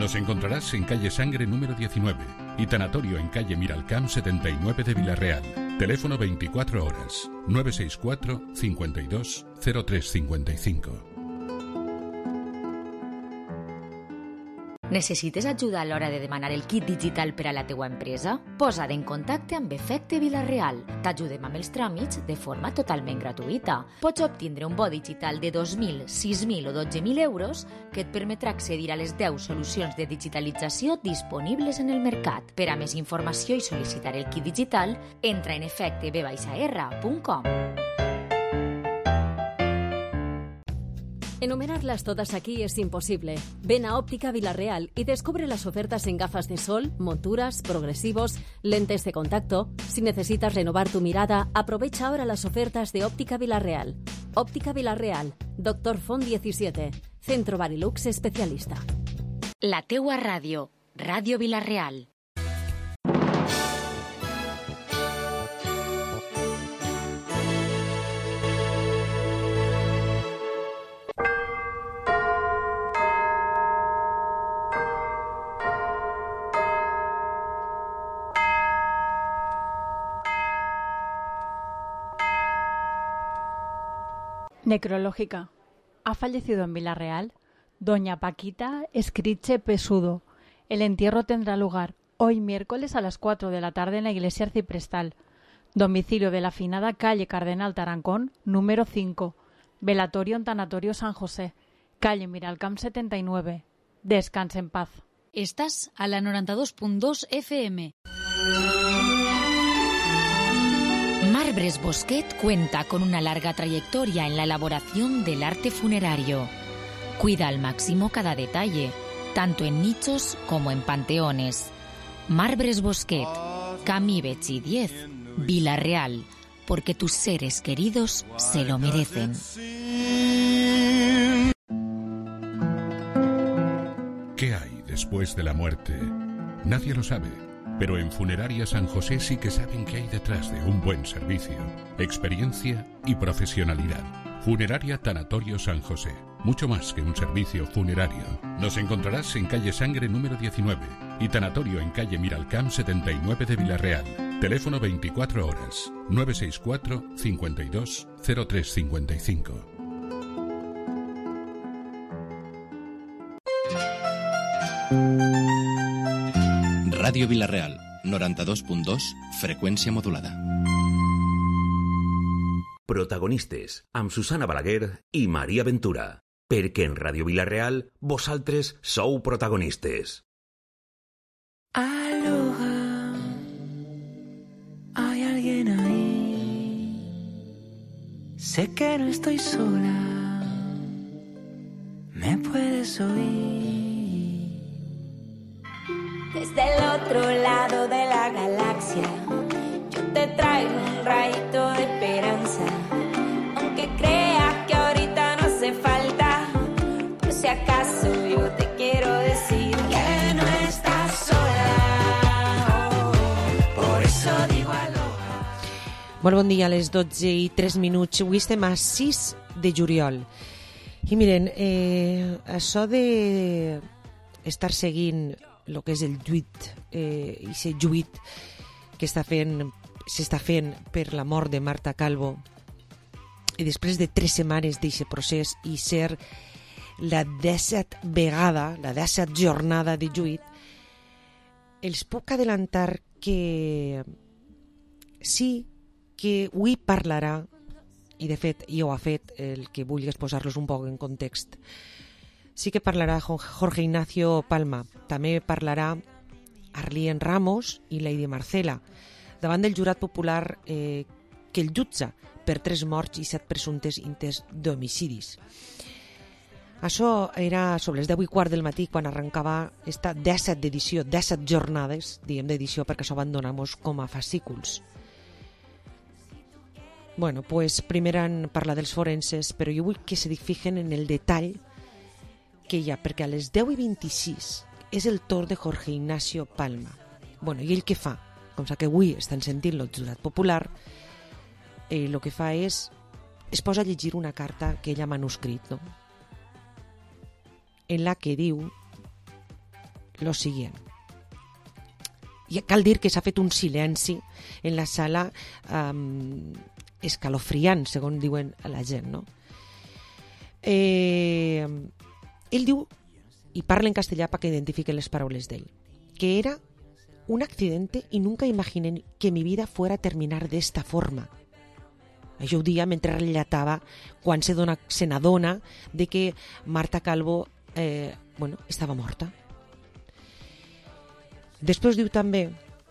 Nos encontrarás en calle Sangre número 19 y tanatorio en calle Miralcamp 79 de Villarreal. Teléfono 24 horas 964 52 0355. Necessites ajuda a l'hora de demanar el kit digital per a la teua empresa? Posa't en contacte amb Efecte Vilareal. T'ajudem amb els tràmits de forma totalment gratuïta. Pots obtindre un bo digital de 2.000, 6.000 o 12.000 euros que et permetrà accedir a les 10 solucions de digitalització disponibles en el mercat. Per a més informació i sol·licitar el kit digital, entra en efecteb-r.com. Enumerarlas todas aquí es imposible. Ven a Óptica Vilarreal y descubre las ofertas en gafas de sol, monturas, progresivos, lentes de contacto. Si necesitas renovar tu mirada, aprovecha ahora las ofertas de Óptica Vilarreal. Óptica Vilarreal, Dr. Font 17, Centro Barilux Especialista. La teua ràdio, Ràdio Vilareal. Necrológica. Ha fallecido en Villarreal doña Paquita Escriche Pesudo. El entierro tendrá lugar hoy miércoles a las 4 de la tarde en la iglesia arciprestal. Domicilio de la afinada calle Cardenal Tarancón, número 5. Velatorio en Tanatorio San José, calle Miralcamp 79. Descanse en paz. Estás a la 92.2 FM. Marbres Bosquet cuenta con una larga trayectoria en la elaboración del arte funerario. Cuida al máximo cada detalle, tanto en nichos como en panteones. Marbres Bosquet, Camí Betxí 10, Vilareal, porque tus seres queridos se lo merecen. ¿Qué hay después de la muerte? Nadie lo sabe. Pero en Funeraria San José sí que saben qué hay detrás de un buen servicio, experiencia y profesionalidad. Funeraria Tanatorio San José. Mucho más que un servicio funerario. Nos encontrarás en calle Sangre número 19 y tanatorio en calle Miralcamp 79 de Villarreal. Teléfono 24 horas 964 52 0355. Ràdio Vilareal, 92.2, freqüència modulada. Protagonistes, amb Susana Balaguer i Maria Ventura. Perquè en Ràdio Vilareal, vosaltres sou protagonistes. Aloha, hay alguien ahí. Sé que no estoy sola, me puedes oír. Desde el otro lado de la galaxia, yo te traigo un rayito de esperanza. Aunque creas que ahorita no hace falta, por si acaso yo te quiero decir que no estás sola. Por eso digo aloha. Molt bon dia, a les 12:03. Avui estem a 6 de juliol. I miren, això de estar seguint el que és el lluit i ser lluit que s'està fent per la mort de Marta Calvo, i després de 3 setmanes d'aquest procés i ser la 17 jornada de lluit, els puc adelantar que sí que avui parlarà, i de fet ja ho ha fet, el que vull és posar-los un poc en context. Sí que parlarà Jorge Ignacio Palma, també parlarà Arlien Ramos i Lady Marcela, davant del jurat popular que el jutja per 3 morts i 7 presumptes intents d'homicidis. Això era sobre les 10:15 del matí quan arrencava esta 17 edició, 17 jornades, diguem d'edició perquè això abandonamos com a fascículs. Bueno, pues primer han parlat dels forenses, però jo vull que se fijen en el detall que hi ha, perquè a les 10:26 és el torn de Jorge Ignacio Palma. Bueno, i ell què fa? Com que avui estan sentint el jurat popular, el que fa és es posa a llegir una carta que ell ha manuscrit, no? En la que diu lo siguiente. I cal dir que s'ha fet un silenci en la sala escalofriant, segons diuen a la gent, no? Ell diu, y parla en castellà para que identifiquen les paraules d'ell, que era un accidente y nunca imaginé que mi vida fuera a terminar de esta forma. Això ho dia mentre relatava quan se n'adona de que Marta Calvo estava morta. Després diu també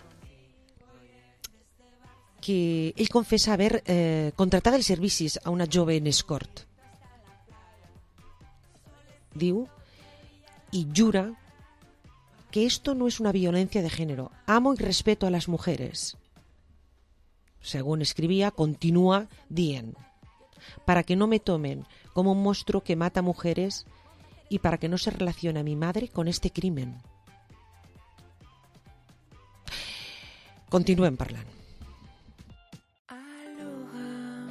que ell confessa haver contratat els servicis a una jove en escort. Diu y jura que esto no es una violencia de género. Amo y respeto a las mujeres. Según escribía, continúa dient, para que no me tomen como un monstruo que mata mujeres y para que no se relacione a mi madre con este crimen. Continuem parlant. Aloha,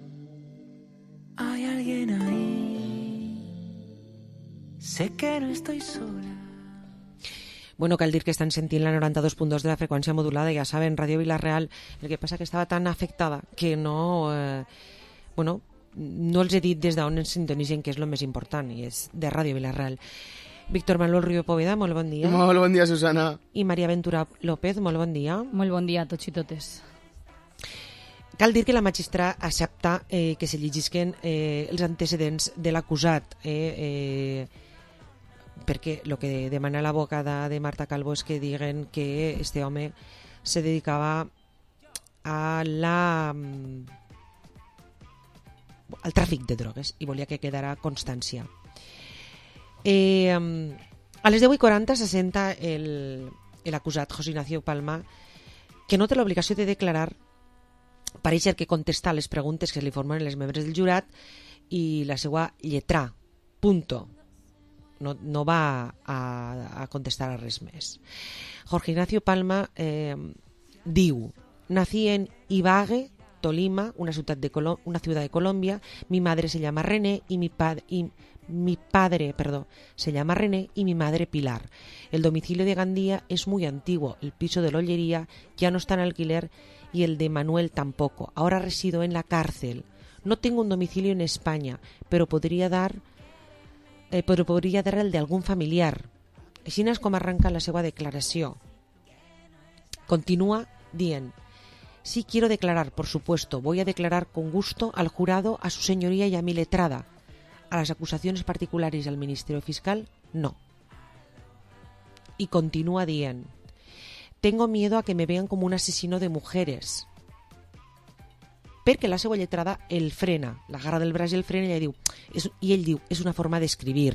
hay alguien ahí. Sé que no estoy sola. Bueno, cal dir que estan sentint la 92.2 de la freqüència modulada, ja saben, Ràdio Vila-real. El que passa que estava tan afectada que no els he dit des d'on ens sintonitzen, que és el més important, i és de Ràdio Vila-real. Víctor Manuel Rubio Poveda, molt bon dia. Molt bon dia, Susana. I Maria Ventura López, molt bon dia. Molt bon dia a tots i totes. Cal dir que la magistrada accepta que se llegisquen els antecedents de l'acusat, perquè el que demana l'abogada de Marta Calvo és que diguen que este home se dedicava al tràfic de drogues i volia que quedara constància. A les 10:40 se senta l'acusat José Ignacio Palma, que no té l'obligació de declarar, pareix que contestar les preguntes que li formen les membres del jurat i la seva lletra, punto. No va a contestar a res més. Jorge Ignacio Palma diu: nací en Ibague, Tolima, una ciudad de Colombia. Mi madre se llama René y mi padre se llama René y mi madre Pilar. El domicilio de Gandía es muy antiguo. El piso de la Ollería ya no está en alquiler y el de Manuel tampoco. Ahora resido en la cárcel. No tengo un domicilio en España, pero podría dar el de algún familiar. Així és com arranca la seva declaració. Continúa dient: sí quiero declarar, por supuesto, voy a declarar con gusto al jurado, a su señoría y a mi letrada. A las acusaciones particulares al Ministerio Fiscal, no. Y continúa dient: tengo miedo a que me vean como un asesino de mujeres. Perquè la seva lletrada el frena, l'agarra del braç i el frena, i ell diu, és una forma d'escribir.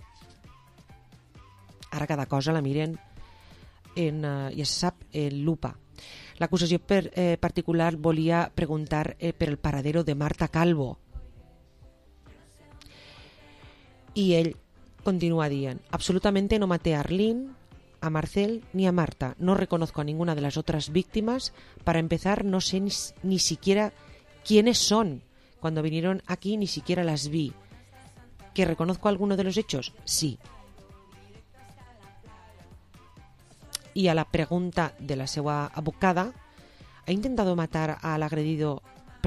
Ara cada cosa la miren ja se sap, en lupa. L'acusació particular volia preguntar per el paradero de Marta Calvo. Y él continúa dient: absolutamente no maté a Arlene, a Marcel ni a Marta. No reconozco a ninguna de las otras víctimas. Para empezar, no sé ni siquiera quiénes son. Cuando vinieron aquí ni siquiera las vi. ¿Que reconozco alguno de los hechos? Sí. Y a la pregunta de la seva abogada, ¿ha intentado matar a agredido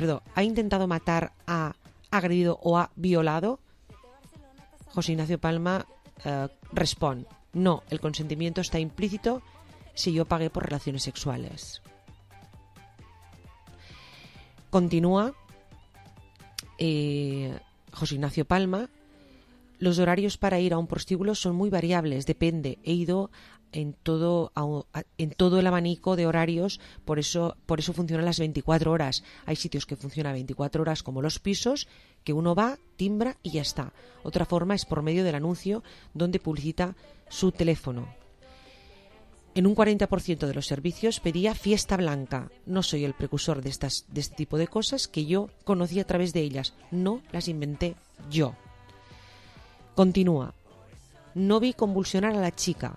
o ha violado? José Ignacio Palma responde: no, el consentimiento está implícito si yo pagué por relaciones sexuales. Continúa José Ignacio Palma: los horarios para ir a un prostíbulo son muy variables, depende. He ido en todo el abanico de horarios, por eso funcionan las 24 horas. Hay sitios que funcionan 24 horas, como los pisos, que uno va, timbra y ya está. Otra forma es por medio del anuncio donde publicita su teléfono. En un 40% de los servicios pedía fiesta blanca. No soy el precursor de este tipo de cosas, que yo conocí a través de ellas. No las inventé yo. Continúa: no vi convulsionar a la chica.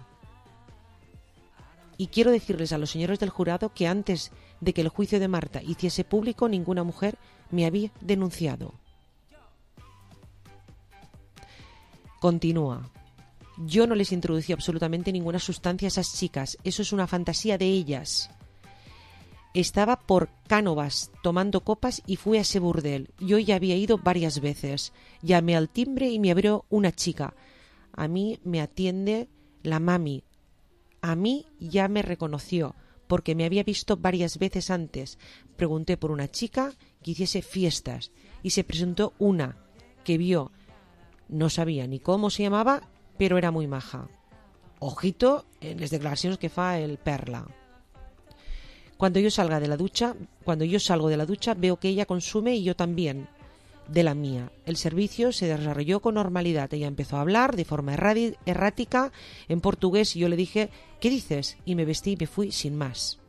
Y quiero decirles a los señores del jurado que antes de que el juicio de Marta hiciese público, ninguna mujer me había denunciado. Continúa: Yo no les introducí absolutamente ninguna sustancia a esas chicas. Eso es una fantasía de ellas. Estaba por Cánovas tomando copas y fui a ese burdel. Yo ya había ido varias veces. Llamé al timbre y me abrió una chica. A mí me atiende la mami. A mí ya me reconoció porque me había visto varias veces antes. Pregunté por una chica que hiciese fiestas y se presentó una que vio. No sabía ni cómo se llamaba, pero era muy maja. Ojito en las declaraciones que fa el Perla. Cuando yo salgo de la ducha, veo que ella consume y yo también, de la mía. El servicio se desarrolló con normalidad. Ella empezó a hablar de forma errática en portugués y yo le dije, ¿qué dices? Y me vestí y me fui sin más.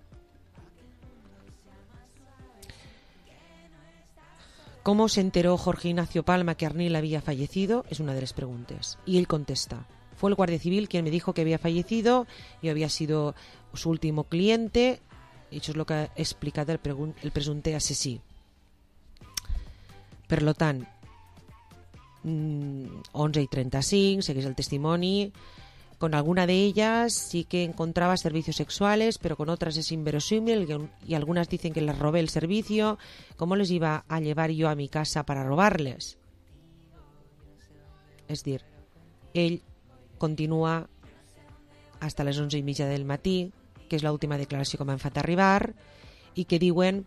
¿Cómo se enteró Jorge Ignacio Palma que Arnil había fallecido? Es una de las preguntas. Y él contesta, fue el guardia civil quien me dijo que había fallecido, yo había sido su último cliente. Això és el que ha explicat el presumpte assassí. Per tant, 11:35, segueix el testimoni. Con alguna de ellas sí que encontraba servicios sexuales, pero con otras es inverosímil y algunas dicen que les robé el servicio. ¿Cómo les iba a llevar yo a mi casa para robarles? És dir, ell continua hasta les 11:30 del matí, que és l'última declaració que m'han fet arribar, i que diuen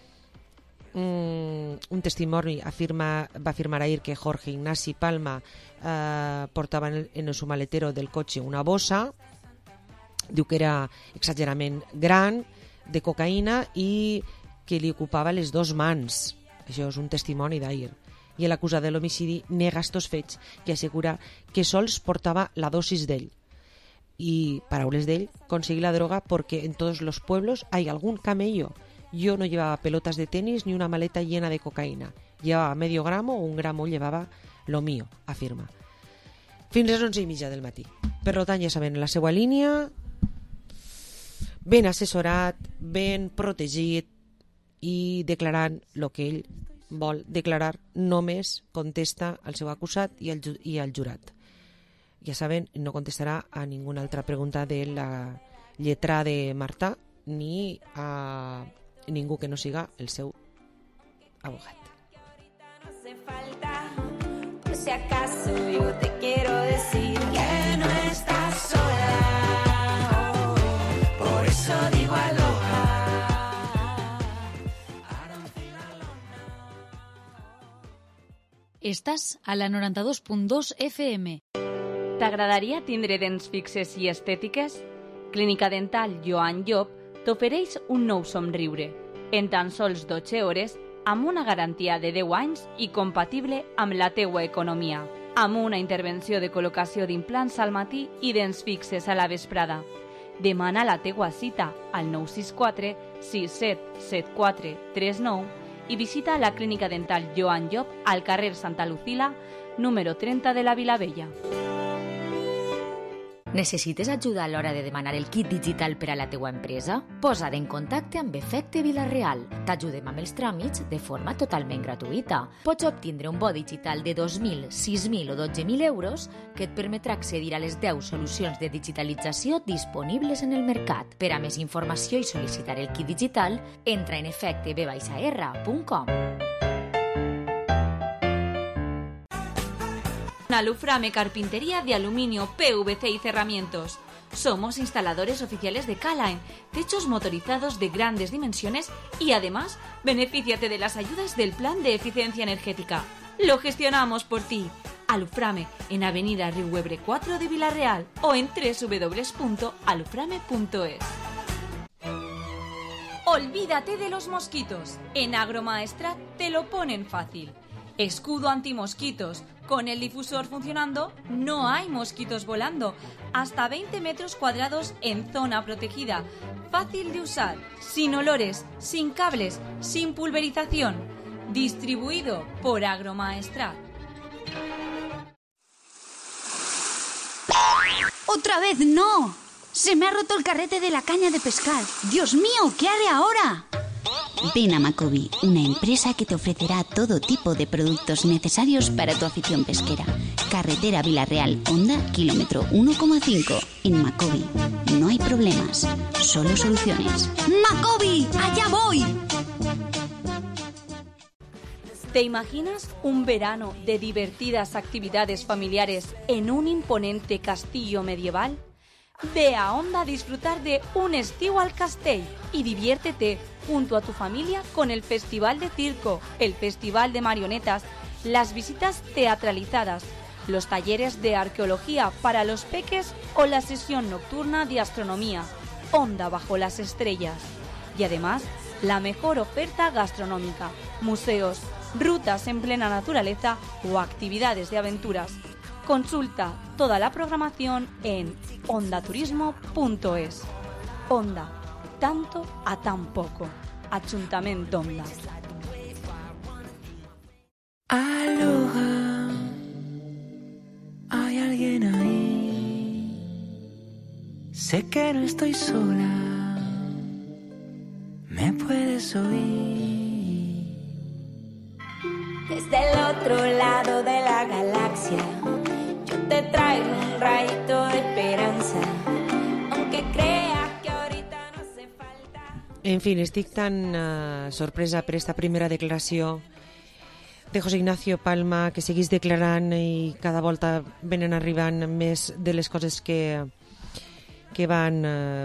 un testimoni va afirmar ahir que Jorge Ignasi Palma portava en su maletero del cotxe una bossa, diu que era exageradament gran, de cocaïna i que li ocupava les dues mans. Això és un testimoni d'ahir. I l'acusat de l'homicidi nega estos fets, que assegura que sols portava la dosis d'ell. Y paraules d'ell, conseguí la droga porque en todos los pueblos hay algún camello. Yo no llevaba pelotas de tenis ni una maleta llena de cocaína. Llevaba medio gramo o un gramo, llevaba lo mío, afirma. Fins les 11:30 del matí. Per tant, ja saben, la seva línia, ben assessorat, ben protegit i declarant el que ell vol declarar, només contesta al seu acusat i al jurat. Ja saben, no contestarà a ninguna altra pregunta de la lletra de Marta ni a ningú que no siga el seu abogat. Por si acaso yo te quiero decir que no estás sola, por eso digo aloha. Estàs a la 92.2 FM. T'agradaria tindre dents fixes i estètiques? Clínica Dental Joan Llop t'ofereix un nou somriure, en tan sols 12 hores, amb una garantia de 10 anys i compatible amb la teua economia, amb una intervenció de col·locació d'implants al matí i dents fixes a la vesprada. Demana la teua cita al 964 6774 39 i visita la Clínica Dental Joan Llop al carrer Santa Lucila, número 30 de la Vilavella. Necessites ajuda a l'hora de demanar el kit digital per a la teua empresa? Posa't en contacte amb Efecte Vila-real. T'ajudem amb els tràmits de forma totalment gratuïta. Pots obtindre un bo digital de 2.000, 6.000 o 12.000 euros que et permetrà accedir a les 10 solucions de digitalització disponibles en el mercat. Per a més informació i sol·licitar el kit digital, entra en efecteb-r.com. Aluframe Carpintería de Aluminio, PVC y Cerramientos. Somos instaladores oficiales de K-Line, techos motorizados de grandes dimensiones y además benefíciate de las ayudas del Plan de Eficiencia Energética. Lo gestionamos por ti. Aluframe en Avenida Riuebre 4 de Vila-real o en www.aluframe.es. Olvídate de los mosquitos. En Agromaestrat te lo ponen fácil. Escudo antimosquitos. Con el difusor funcionando, no hay mosquitos volando. Hasta 20 metros cuadrados en zona protegida. Fácil de usar, sin olores, sin cables, sin pulverización. Distribuido por Agromaestrat. ¡Otra vez no! Se me ha roto el carrete de la caña de pescar. ¡Dios mío! ¿Qué haré ahora? Ven a Macobi, una empresa que te ofrecerá todo tipo de productos necesarios para tu afición pesquera. Carretera Villarreal, Honda, kilómetro 1,5. En Macobi no hay problemas, solo soluciones. ¡Macobi! ¡Allá voy! ¿Te imaginas un verano de divertidas actividades familiares en un imponente castillo medieval? Ve a Honda a disfrutar de un estiu al castell y diviértete junto a tu familia con el Festival de Circo, el Festival de Marionetas, las visitas teatralizadas, los talleres de arqueología para los peques o la sesión nocturna de astronomía, Honda bajo las estrellas. Y además, la mejor oferta gastronómica, museos, rutas en plena naturaleza o actividades de aventuras. Consulta toda la programación en hondaturismo.es. Honda, tanto a tan poco. Ayuntamiento d'Honda. Aloha, hay alguien ahí. Sé que no estoy sola, me puedes oír. Desde el otro lado de la galaxia, yo te traigo un rayito de esperanza, aunque creas que ahorita no hace falta. En fin, estic tan sorpresa per esta primera declaració de José Ignacio Palma, que seguís declarant i cada volta venen arribant més de les coses que van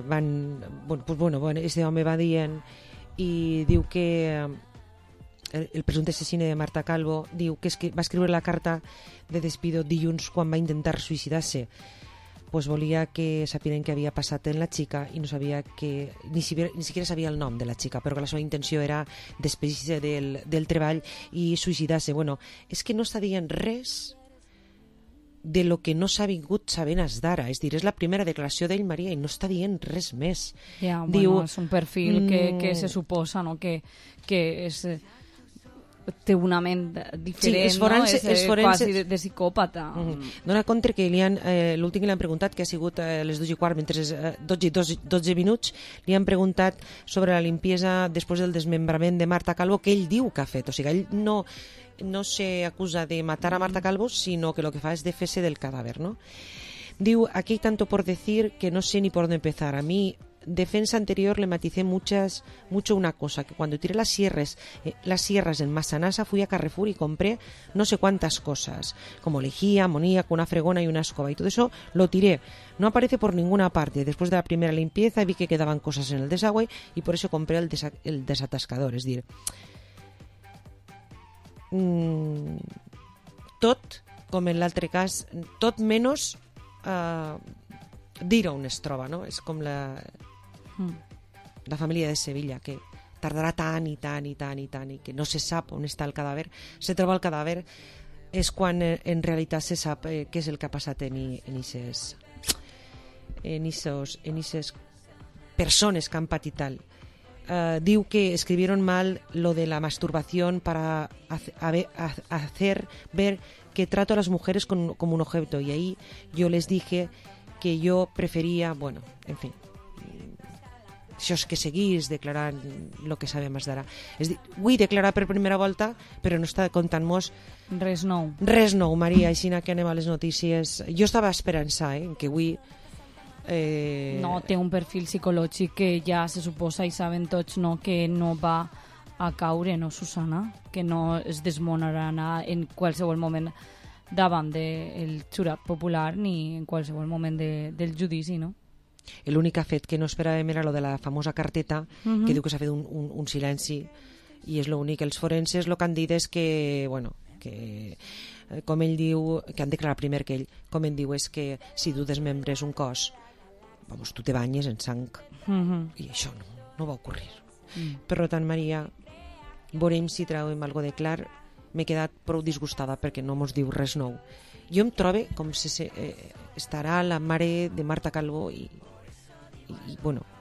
este home va dient, i diu que el presumpte assassine de Marta Calvo diu que va escriure la carta de despido dilluns quan va intentar suïcidar-se. Pues volia que sapien què havia passat en la xica i no sabia que ni siquiera sabia el nom de la xica, però que la seva intenció era despedir-se del treball i suïcidar-se. Bueno, és que no està dient res de lo que no s'ha vingut sabent fins d'ara. És dir, és la primera declaració d'ell, Maria, i no està dient res més. Ja, bueno, és un perfil que se suposa, no?, que és... té una ment diferent, sí, és quasi de psicòpata. Dona compte que l'últim que li han preguntat, que ha sigut a les 2:15, mentre 12 minuts, li han preguntat sobre la limpiesa després del desmembrament de Marta Calvo, que ell diu que ha fet. O sigui, ell no se acusa de matar a Marta Calvo, sino que lo que fa es de fer-se del cadáver, ¿no? Diu, aquí hay tanto por decir que no sé ni por dónde empezar. A mí, defensa anterior, le maticé mucho una cosa, que cuando tiré las sierras en Massanassa fui a Carrefour y compré no sé cuántas cosas, como lejía, amoníaco, una fregona y una escoba, y todo eso lo tiré. No aparece por ninguna parte. Después de la primera limpieza vi que quedaban cosas en el desagüe y por eso compré el desatascador. És dir, tot, com en l'altre cas, tot menys dir on es troba, no? És com la família de Sevilla, que tardarà tant i tant i tant i tant i que no se sap on està el cadàver. Se troba el cadàver és quan en realitat se sap què és el que ha passat en aquestes persones que han patit tal. Diu que escribieron mal lo de la masturbación para hacer ver que trato a las mujeres como un objeto, y ahí yo les dije que yo prefería, bueno, en fin, això és que seguís declarant el que sabem fins d'ara. És dir, vull declarar per primera volta, però no està contant-nos res nou. Res nou, Maria, així que anem a les notícies. Jo estava esperançant que avui... No, té un perfil psicològic que ja se suposa i saben tots, no, que no va a caure, no, Susana? Que no es desmonarà en qualsevol moment davant del jurat popular ni en qualsevol moment del judici, no? L'únic que ha fet que no esperàvem era lo de la famosa carteta, que diu que s'ha fet un silenci, i és l'únic. Els forenses el que han dit és que, bueno, que com ell diu, que han declarat primer que ell, com ell diu, és que si tu desmembres un cos, vamos, tu te banyes en sang, i això no va ocórrer. Per tant, Maria, veurem si trauem algo de clar. M'he quedat prou disgustada perquè no mos diu res nou. Jo em trobo com si estarà la mare de Marta Calvo i bueno,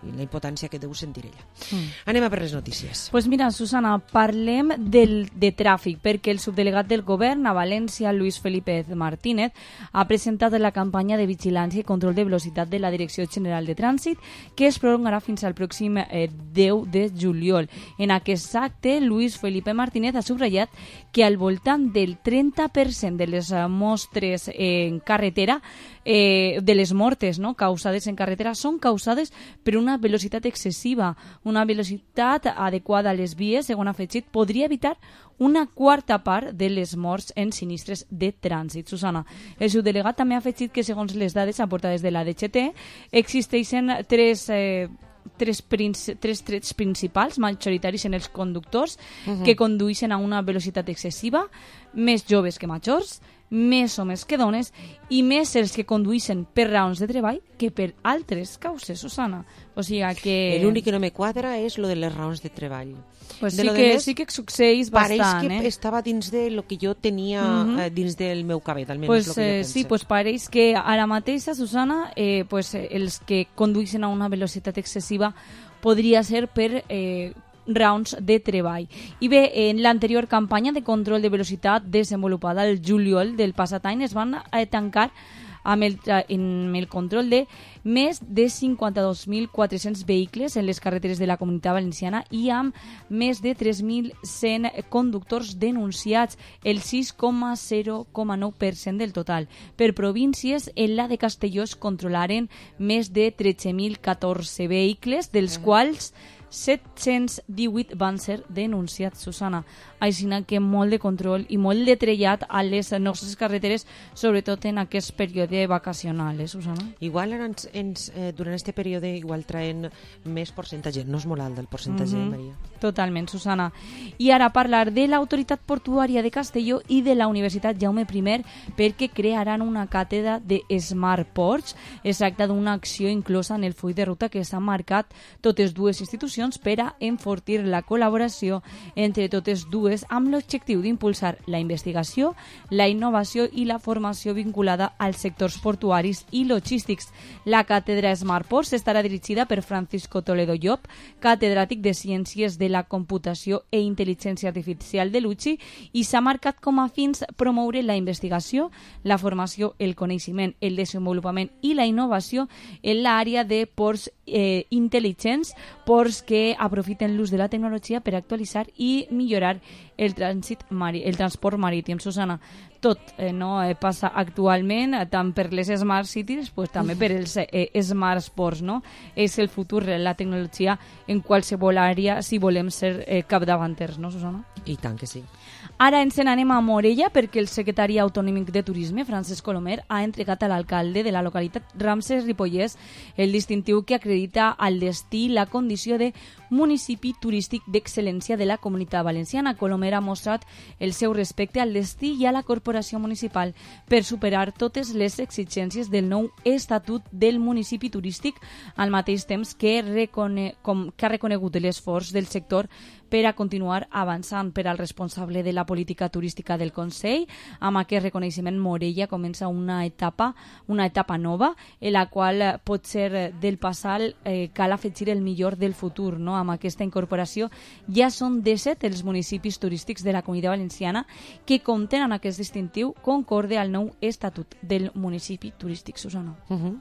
i la impotència que deu sentir ella. Anem a per les notícies. Pues mira, Susana, parlem de tràfic, perquè el subdelegat del govern a València, Luis Felipe Martínez, ha presentat la campanya de vigilància i control de velocitat de la Direcció General de Trànsit, que es prolongarà fins al pròxim 10 de juliol. En aquest acte, Luis Felipe Martínez ha subratllat que al voltant del 30% de les mostres en carretera, de les mortes, no, causades en carretera, són causades per una velocitat excessiva. Una velocitat adequada a les vies, segons ha afegit, podria evitar una quarta part de les morts en sinistres de trànsit. Susana, el subdelegat també ha afegit que, segons les dades aportades de la DGT, existeixen tres trets principals majoritaris en els conductors que condueixen a una velocitat excessiva, més joves que majors, més homes que dones i més els que condueixen per raons de treball que per altres causes, Susana. O sigui que... L'únic que no me quadra és lo de les raons de treball. Pues de sí que succeeix bastant. Pareix que estava dins de lo que jo tenia dins del meu cabell, almenys pues, lo que jo penso. Sí, pues pareix que ara mateix, Susana, pues, els que condueixen a una velocitat excessiva podria ser per raons de treball. I bé, en l'anterior campanya de control de velocitat desenvolupada el juliol del passat any es van tancar amb el control de més de 52.400 vehicles en les carreteres de la Comunitat Valenciana i amb més de 3.100 conductors denunciats, el 6,0,9% del total. Per províncies, en la de Castelló es controlaren més de 13.014 vehicles, dels quals 718 van ser denunciats, Susana. Així que molt de control i molt de trellat a les nostres carreteres, sobretot en aquest període vacacional, Susana? Igual durant aquest període igual traen més percentatge, no és molt alt el percentatge, Maria. Totalment, Susana. I ara parlar de l'Autoritat Portuària de Castelló i de la Universitat Jaume I, perquè crearan una càtedra de Smart Ports. Es tracta d'una acció inclosa en el full de ruta que s'han marcat totes dues institucions per a enfortir la col·laboració entre totes dues amb l'objectiu d'impulsar la investigació, la innovació i la formació vinculada als sectors portuaris i logístics. La càtedra Smart Ports estarà dirigida per Francisco Toledo Llop, catedràtic de Ciències de la Computació i Intel·ligència Artificial de l'UCI, i s'ha marcat com a fins promoure la investigació, la formació, el coneixement, el desenvolupament i la innovació en l'àrea de ports intel·ligents, ports que aprofiten l'ús de la tecnologia per actualitzar i millorar el transport marítim. Susana, tot no passa actualment, tant per les Smart Cities, pues, també per els Smart Ports, no? És el futur, la tecnologia en qualsevol àrea, si volem ser capdavanters, no, Susana? I tant que sí. Ara ens n'anem a Morella perquè el secretari autonòmic de Turisme, Francesc Colomer, ha entregat a l'alcalde de la localitat Ramses Ripollès el distintiu que acredita al destí la condició de municipi turístic d'excel·lència de la Comunitat Valenciana. Colomer ha mostrat el seu respecte al destí i a la corporació municipal per superar totes les exigències del nou Estatut del municipi turístic, al mateix temps que ha reconegut l'esforç del sector per a continuar avançant. Per al responsable de la política turística del Consell, amb aquest reconeixement Morella comença una etapa nova, en la qual pot ser del passat, cal afegir el millor del futur, no? Amb aquesta incorporació ja són 17 els municipis turístics de la Comunitat Valenciana que compten amb aquest distintiu concorde al nou Estatut del municipi turístic, Susana.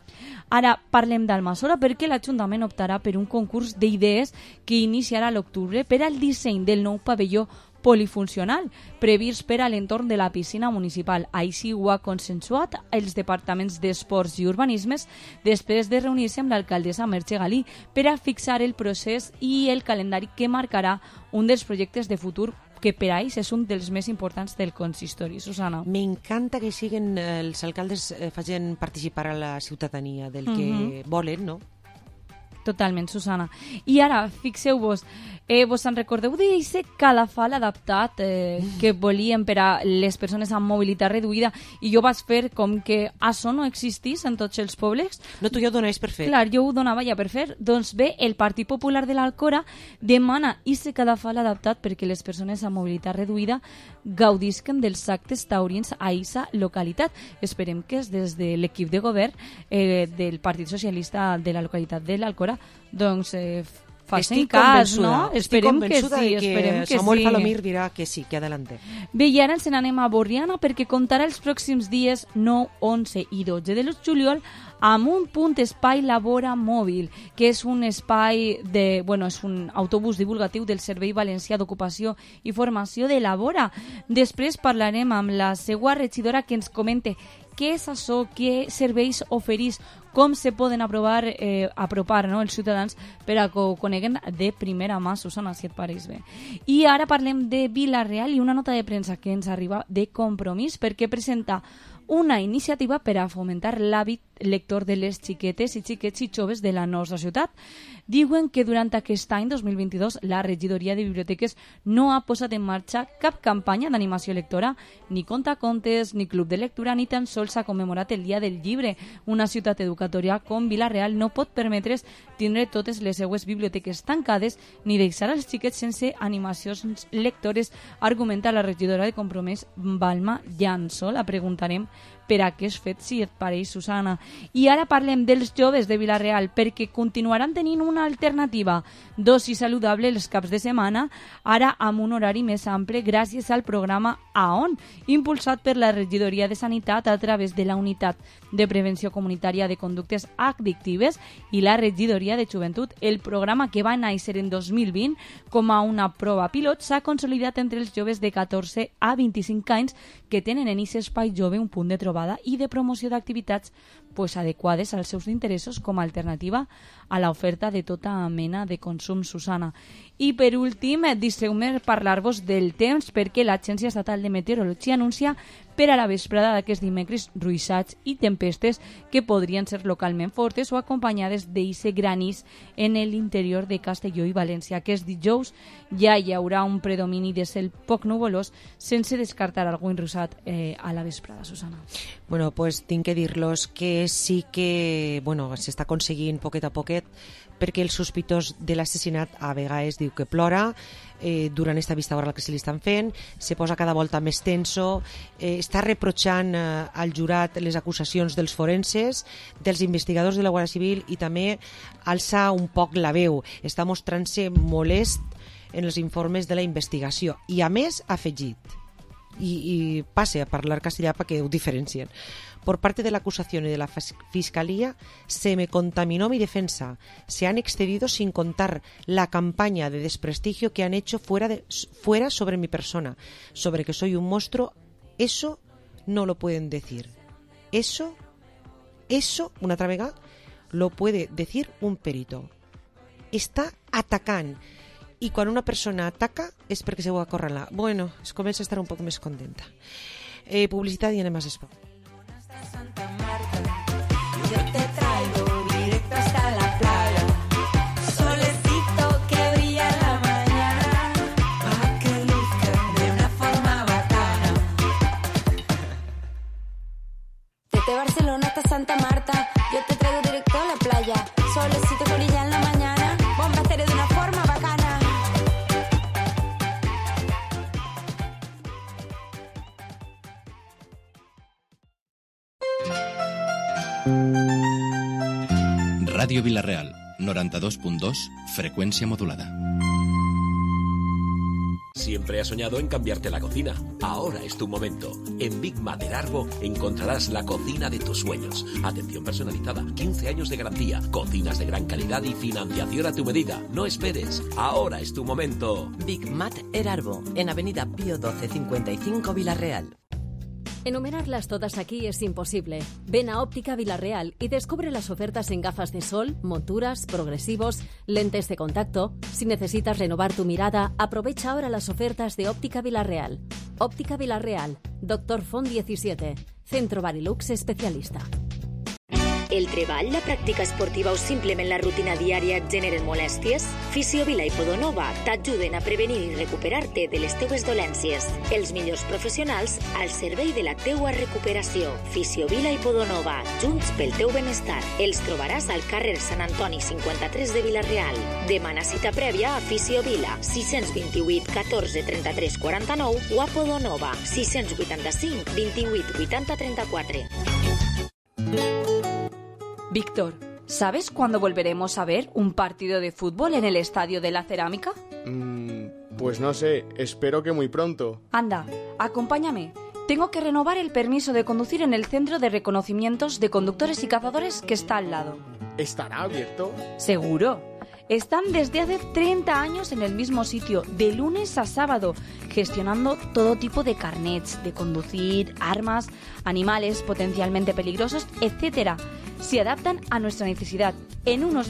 Ara parlem d'Almassora perquè l'Ajuntament optarà per un concurs d'idees que iniciarà a l'octubre per al disseny del nou pavelló polifuncional previst per a l'entorn de la piscina municipal. Així ho ha consensuat els departaments d'Esports i Urbanismes després de reunir-se amb l'alcaldessa Merche Galí per a fixar el procés i el calendari que marcarà un dels projectes de futur que per a ells és un dels més importants del consistori. Susana. M'encanta que siguin els alcaldes facin participar a la ciutadania del que volen, no? Totalment, Susana. I ara, fixeu-vos, vos en recordeu d'aquest cadafal adaptat que volien per a les persones amb mobilitat reduïda i jo vaig fer com que això no existís en tots els pobles? No, tu ja ho donaves per fer. Clar, jo ho donava ja per fer. Doncs bé, el Partit Popular de l'Alcora demana aquest cadafal adaptat perquè les persones amb mobilitat reduïda gaudisquen dels actes taurins a aquesta localitat. Esperem que des de l'equip de govern del Partit Socialista de la localitat de l'Alcora regidora, doncs facin cas, no? Esperem que sí, esperem que Samuel sí. Falomir dirà que sí, que adelante. Bé, i ara ens n'anem a Borriana perquè comptarà els pròxims dies 9, 11 i 12 de juliol amb un punt espai Labora Mòbil, que és un espai és un autobús divulgatiu del Servei Valencià d'Ocupació i Formació de Labora. Després parlarem amb la seva regidora que ens comente què és això, què serveis oferís, com se poden apropar els ciutadans per a que ho coneguen de primera mà, Susana, si et pareix bé. I ara parlem de Vila-real i una nota de premsa que ens arriba de Compromís perquè presenta una iniciativa per a fomentar l'hàbit lector de les xiquetes i xiquets i joves de la nostra ciutat. Diuen que durant aquest any 2022 la regidoria de biblioteques no ha posat en marxa cap campanya d'animació lectora, ni contacontes, ni club de lectura, ni tan sols s'ha commemorat el Dia del Llibre. Una ciutat educatòria com Vila-real no pot permetre's tindre totes les seues biblioteques tancades ni deixar els xiquets sense animacions lectores, argumenta la regidora de Compromís, Balma Llançó. La preguntarem per aquest fet, si et pareix, Susana. I ara parlem dels joves de Vila-real perquè continuaran tenint una alternativa, dosi saludable els caps de setmana, ara amb un horari més ample gràcies al programa AON, impulsat per la regidoria de Sanitat a través de la Unitat de Prevenció Comunitària de Conductes Addictives i la regidoria de Joventut. El programa, que va néixer en 2020 com a una prova pilot, s'ha consolidat entre els joves de 14 a 25 anys que tenen en aquest espai jove un punt de trobada i de promoció d'activitats adequades als seus interessos com a alternativa a l'oferta de tota mena de consum, Susana. I per últim, deixeu-me parlar-vos del temps perquè l'Agència Estatal de Meteorologia anuncia per a la vesprada d'aquest dimecres ruixats i tempestes que podrien ser localment fortes o acompanyades d'eixe granís en l'interior de Castelló i València. Aquest dijous ja hi haurà un predomini de cel poc nuvolós sense descartar algun ruixat a la vesprada, Susana. Bueno, pues tinc que dir-los que sí que s'està aconseguint poquet a poquet perquè el sospitós de l'assassinat a vegades diu que plora durant aquesta vista oral que se li estan fent, se posa cada volta més tenso, està reprotxant al jurat les acusacions dels forenses, dels investigadors de la Guàrdia Civil i també alça un poc la veu, està mostrant-se molest en els informes de la investigació i a més ha afegit y pase a parlar castellà perquè ho diferencien. Por parte de la acusación y de la Fiscalía se me contaminó mi defensa. Se han excedido sin contar la campaña de desprestigio que han hecho fuera sobre mi persona, sobre que soy un monstruo. Eso no lo pueden decir. Eso, una altra vegada, lo puede decir un perito. Està atacant. I quan una persona ataca és perquè se ho acorrala. Bueno, es comença a estar un poc més contenta. Publicitat i anem a Espo. Santa Marta, yo te traigo directo hasta la playa. Solecito que brilla en la mañana, pa' que luzca de una forma bacana. Desde Barcelona hasta Santa Marta, yo te traigo directo a la playa. Solecito que brilla en la mañana, bomba estéreo de una forma bacana. Radio Vila-real, 92.2, frecuencia modulada. Siempre has soñado en cambiarte la cocina. Ahora es tu momento. En Big Mater Arbo encontrarás la cocina de tus sueños. Atención personalizada, 15 años de garantía, cocinas de gran calidad y financiación a tu medida. No esperes. Ahora es tu momento. Big Mater Arbo, en Avenida Pío 12 55 Vila-real. Enumerarlas todas aquí es imposible. Ven a Óptica Vila-real y descubre las ofertas en gafas de sol, monturas, progresivos, lentes de contacto. Si necesitas renovar tu mirada, aprovecha ahora las ofertas de Óptica Vila-real. Óptica Vila-real, Dr. Font 17, Centro Barilux especialista. El treball, la pràctica esportiva o simplement la rutina diària et generen molèsties? Fisiovila i Podonova t'ajuden a prevenir i recuperar-te de les teues dolències. Els millors professionals al servei de la teua recuperació. Fisiovila i Podonova, junts pel teu benestar. Els trobaràs al carrer Sant Antoni 53 de Vila-real. Demana cita prèvia a Fisiovila, 628 14 33 49 o a Podonova, 685 28 80 34. Víctor, ¿Sabes cuándo volveremos a ver un partido de fútbol en el Estadio de la Cerámica? Pues no sé, espero que muy pronto. Anda, acompáñame. Tengo que renovar el permiso de conducir en el centro de reconocimientos de conductores y cazadores que está al lado. ¿Estará abierto? Seguro. Están desde hace 30 años en el mismo sitio, de lunes a sábado, gestionando todo tipo de carnets de conducir, armas, animales potencialmente peligrosos, etc. Se adaptan a nuestra necesidad en unos